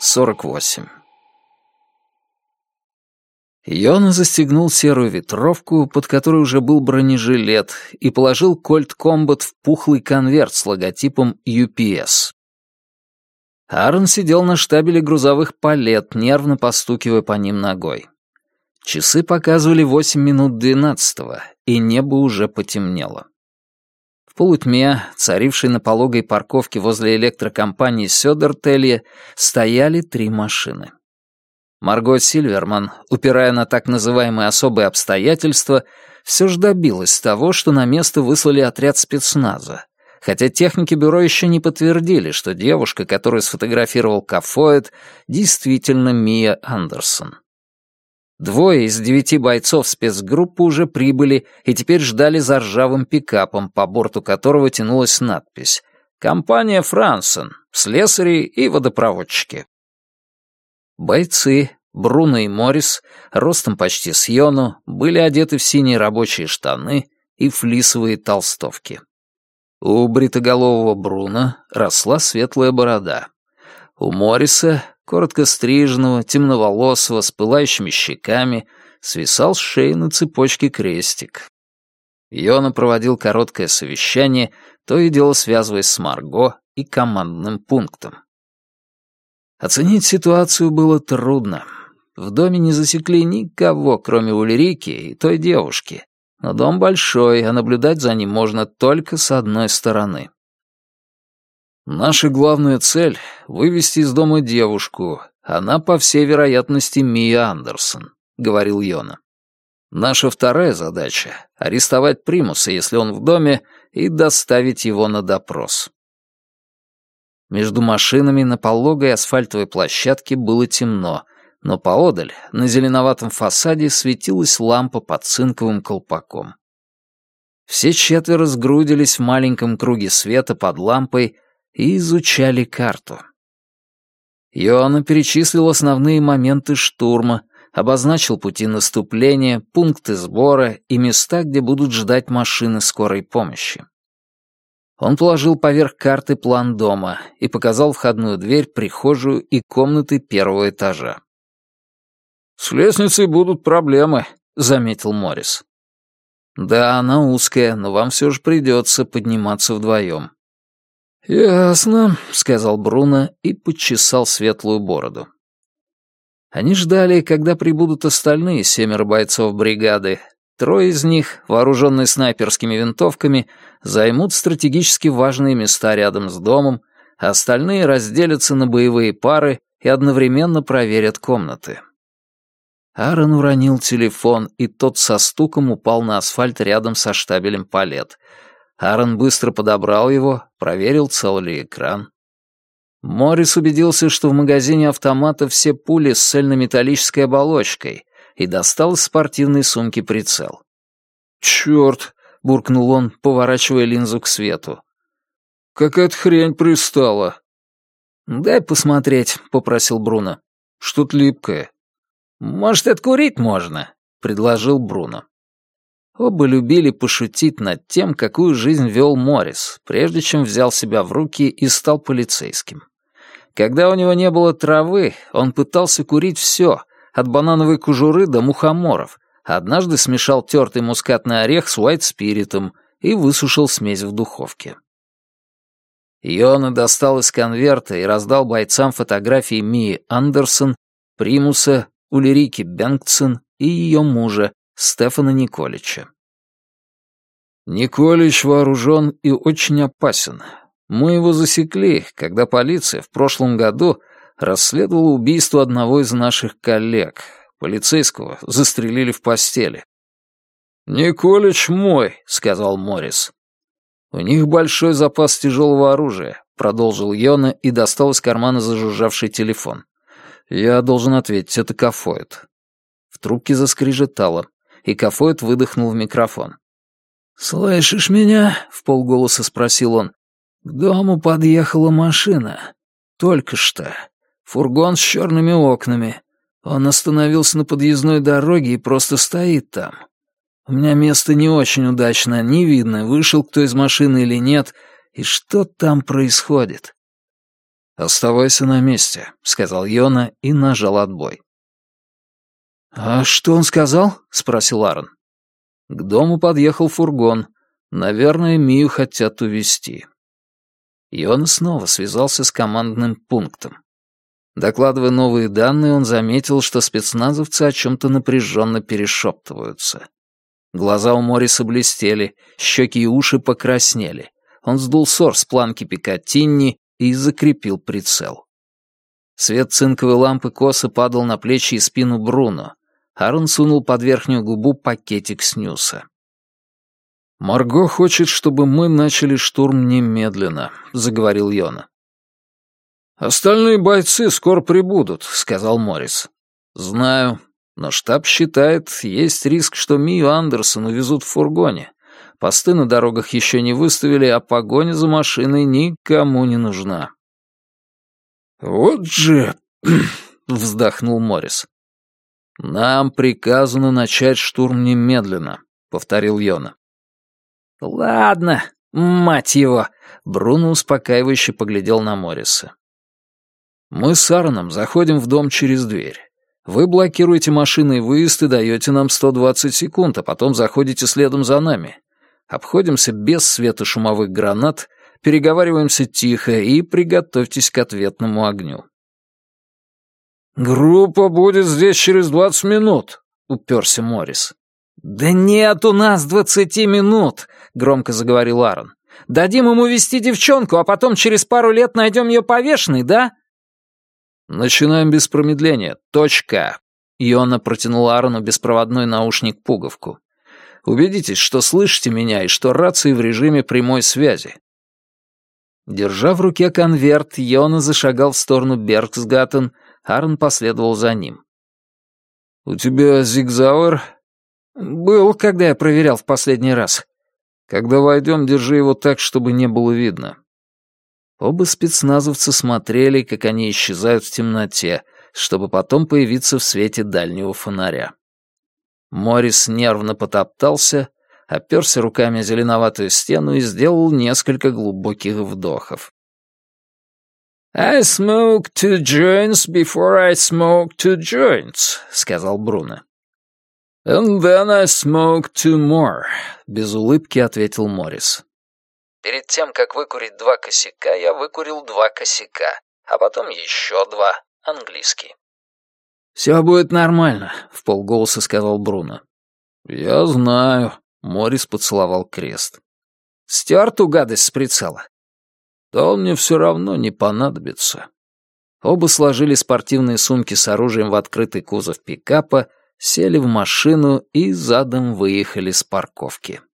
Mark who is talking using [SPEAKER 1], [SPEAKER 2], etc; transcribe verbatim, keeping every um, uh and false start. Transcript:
[SPEAKER 1] сорок восемь. Йона застегнул серую ветровку, под которой уже был бронежилет, и положил Colt Combat в пухлый конверт с логотипом ю пи эс. Аарон сидел на штабеле грузовых палет, нервно постукивая по ним ногой. Часы показывали восемь минут двенадцатого, и небо уже потемнело. В полутьме, царившей на пологой парковке возле электрокомпании Сёдертелье, стояли три машины. Марго Сильверман, упирая на так называемые особые обстоятельства, все же добилась того, что на место выслали отряд спецназа, хотя техники бюро еще не подтвердили, что девушка, которую сфотографировал Кафоэт, действительно Мия Андерсон. Двое из девяти бойцов спецгруппы уже прибыли и теперь ждали за ржавым пикапом, по борту которого тянулась надпись «Компания Франсен, слесари и водопроводчики». Бойцы, Бруно и Моррис, ростом почти с Йону, были одеты в синие рабочие штаны и флисовые толстовки. У бритоголового Бруно росла светлая борода. У Морриса, коротко стриженного, темноволосого, с пылающими щеками, свисал с шеи на цепочке крестик. Йона проводил короткое совещание, то и дело связываясь с Марго и командным пунктом. Оценить ситуацию было трудно. В доме не засекли никого, кроме Ульрики и той девушки. Но дом большой, а наблюдать за ним можно только с одной стороны. «Наша главная цель — вывести из дома девушку. Она, по всей вероятности, Мия Андерсон», — говорил Йона. «Наша вторая задача — арестовать Примуса, если он в доме, и доставить его на допрос». Между машинами на пологой асфальтовой площадке было темно, но поодаль, на зеленоватом фасаде, светилась лампа под цинковым колпаком. Все четверо сгрудились в маленьком круге света под лампой и изучали карту. Йона перечислил основные моменты штурма, обозначил пути наступления, пункты сбора и места, где будут ждать машины скорой помощи. Он положил поверх карты план дома и показал входную дверь, прихожую и комнаты первого этажа. «С лестницей будут проблемы», — заметил Моррис. «Да, она узкая, но вам все же придется подниматься вдвоем». «Ясно», — сказал Бруно и подчесал светлую бороду. Они ждали, когда прибудут остальные семеро бойцов бригады. Трое из них, вооруженные снайперскими винтовками, займут стратегически важные места рядом с домом, а остальные разделятся на боевые пары и одновременно проверят комнаты. Аарон уронил телефон, и тот со стуком упал на асфальт рядом со штабелем палет. Аарон быстро подобрал его, проверил, цел ли экран. Моррис убедился, что в магазине автомата все пули с цельнометаллической оболочкой, и достал из спортивной сумки прицел. «Чёрт!» — буркнул он, поворачивая линзу к свету. «Какая-то хрень пристала». «Дай посмотреть», — попросил Бруно. «Что-то липкое». «Может, откурить можно?» — предложил Бруно. Оба любили пошутить над тем, какую жизнь вел Моррис, прежде чем взял себя в руки и стал полицейским. Когда у него не было травы, он пытался курить все, от банановой кожуры до мухоморов, а однажды смешал тертый мускатный орех с уайт-спиритом и высушил смесь в духовке. Йона достал из конверта и раздал бойцам фотографии Мии Андерсон, Примуса, Ульрики Бенгтсен и ее мужа, Стефана Николича. «Николич вооружен и очень опасен. Мы его засекли, когда полиция в прошлом году расследовала убийство одного из наших коллег. Полицейского застрелили в постели». «Николич мой», — сказал Моррис. «У них большой запас тяжелого оружия», — продолжил Йона и достал из кармана зажужжавший телефон. «Я должен ответить, это Кафоэт». В трубке заскрежетало, и Кафоэт выдохнул в микрофон. «Слышишь меня?» — вполголоса спросил он. «К дому подъехала машина. Только что. Фургон с черными окнами. Он остановился на подъездной дороге и просто стоит там. У меня место не очень удачное, не видно, вышел кто из машины или нет, и что там происходит». «Оставайся на месте», — сказал Йона и нажал отбой. «А что он сказал?» — спросил Аарон. К дому подъехал фургон. Наверное, Мию хотят увезти. Йона снова связался с командным пунктом. Докладывая новые данные, он заметил, что спецназовцы о чем-то напряженно перешептываются. Глаза у Морриса блестели, щеки и уши покраснели. Он сдул сор с планки Пикатинни и закрепил прицел. Свет цинковой лампы косо падал на плечи и спину Бруно. Аарон сунул под верхнюю губу пакетик снюса. «Марго хочет, чтобы мы начали штурм немедленно», — заговорил Йона. «Остальные бойцы скоро прибудут», — сказал Моррис. «Знаю, но штаб считает, есть риск, что Мию Андерсон увезут в фургоне. Посты на дорогах еще не выставили, а погоня за машиной никому не нужна». «Вот же...» — вздохнул Моррис. «Нам приказано начать штурм немедленно», — повторил Йона. «Ладно, мать его!» — Бруно успокаивающе поглядел на Морриса. «Мы с Аароном заходим в дом через дверь. Вы блокируете машинный выезд и даете нам сто двадцать секунд, а потом заходите следом за нами. Обходимся без светошумовых гранат, переговариваемся тихо и приготовьтесь к ответному огню». «Группа будет здесь через двадцать минут», — уперся Моррис. «Да нет у нас двадцати минут», — громко заговорил Аарон. «Дадим ему вести девчонку, а потом через пару лет найдем ее повешенной, да?» «Начинаем без промедления. Точка». Йона протянул Аарону беспроводной наушник-пуговку. «Убедитесь, что слышите меня и что рации в режиме прямой связи». Держа в руке конверт, Йона зашагал в сторону Бергсгаттен, Аарон последовал за ним. «У тебя зигзауэр?» «Был, когда я проверял в последний раз». «Когда войдем, держи его так, чтобы не было видно». Оба спецназовца смотрели, как они исчезают в темноте, чтобы потом появиться в свете дальнего фонаря. Моррис нервно потоптался, оперся руками о зеленоватую стену и сделал несколько глубоких вдохов. «I smoke two joints before I smoke two joints», — сказал Бруно. «And then I smoke two more», — без улыбки ответил Моррис. «Перед тем, как выкурить два косяка, я выкурил два косяка, а потом еще два, английский». «Все будет нормально», — вполголоса сказал Бруно. «Я знаю», — Моррис поцеловал крест. «Стер ту гадость с прицела?» «Да он мне все равно не понадобится». Оба сложили спортивные сумки с оружием в открытый кузов пикапа, сели в машину и задом выехали с парковки.